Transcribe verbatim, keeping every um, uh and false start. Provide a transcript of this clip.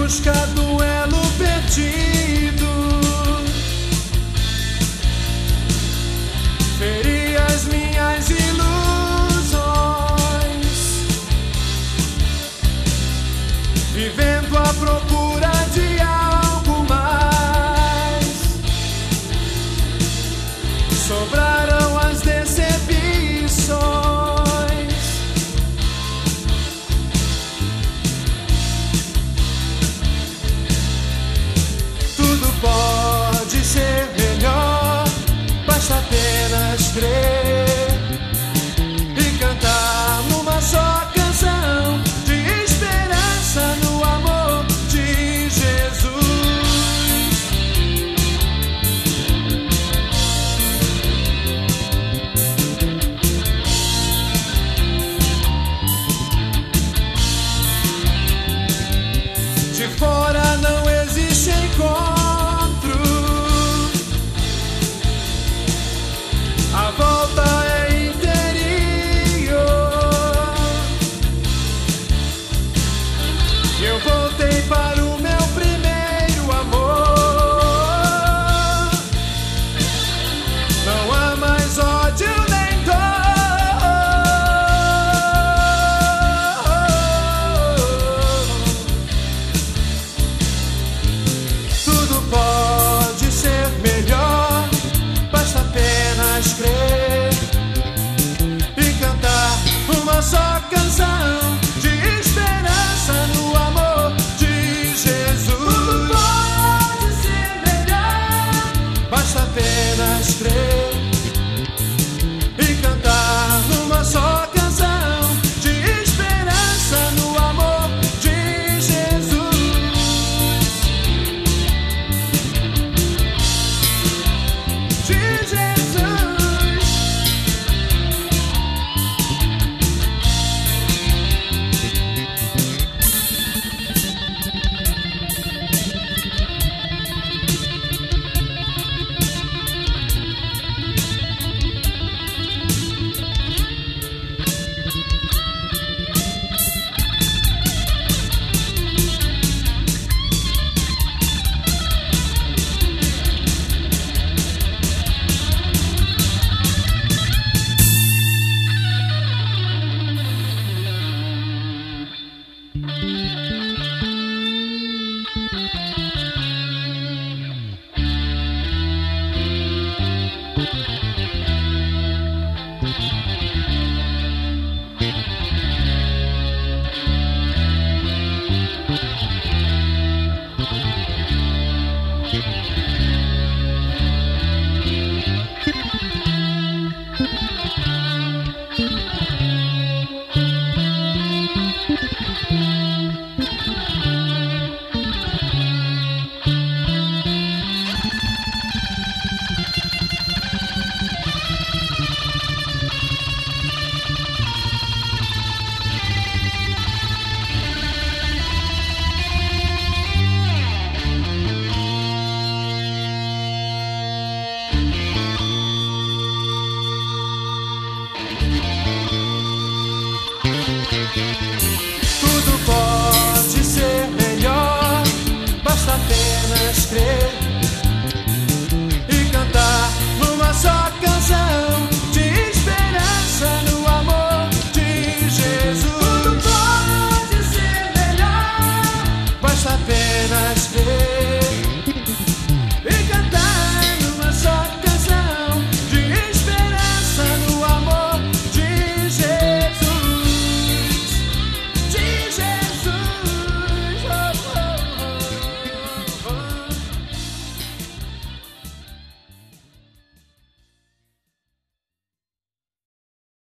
busca do elo perdido. Feri as minhas ilusões, vivendo à procura de algo mais. Sobraram as decepções. Tudo pode ser melhor, basta apenas crer e cantar numa só canção de esperança no amor de Jesus. De fora não existe encontro, a volta é interior. Eu voltei para o meu primeiro amor. Não há mais ódio nem dor. Tudo pode ser melhor, basta apenas crer e cantar uma só canção de esperança no amor de Jesus. Tudo pode ser melhor, basta apenas crer